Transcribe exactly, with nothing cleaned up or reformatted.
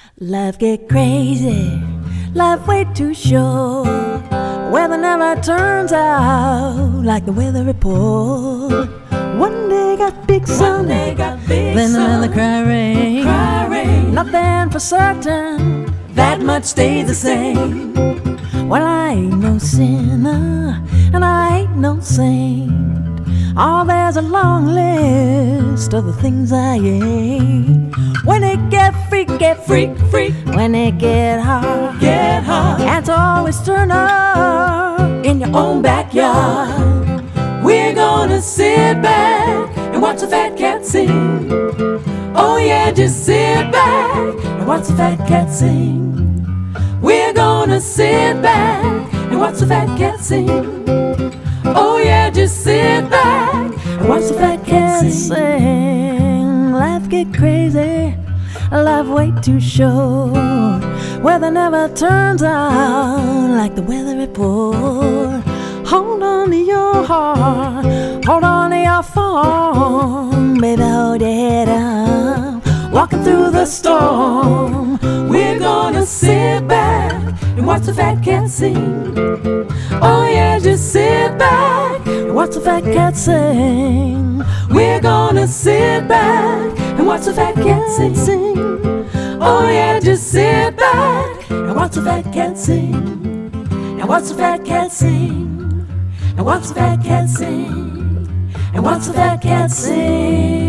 Life get crazy, life way too short. Weather never turns out like the weather report. One day got big sun, day got big then sun, another cry rain. cry rain. Nothing for certain, That much stays the same. well, I ain't no sinner, and I ain't no saint. Oh, there's a long list of the things I ain't. When it get freak, get freak, Freak, when it get hard, get hard. and to always turn up in your own backyard. We're gonna sit back and watch the fat cat sing. Oh yeah, just sit back And watch the fat cat sing. We're gonna sit back and watch the fat cat sing. Oh yeah, just sit back And watch the fat cat sing. Life get crazy, life way too short. Weather never turns out like the weather report. Hold on to your heart, hold on to your phone, baby, hold your head up. Walking through the storm, We're gonna sit back and watch the fat cat sing. Oh yeah, just sit back. and watch the fat cat sing. We're gonna sit back and watch the fat cat sing. Sing. Oh yeah, just sit back And watch the fat cat sing. And watch the fat cat sing. And watch the fat cat sing. And watch the fat cat sing.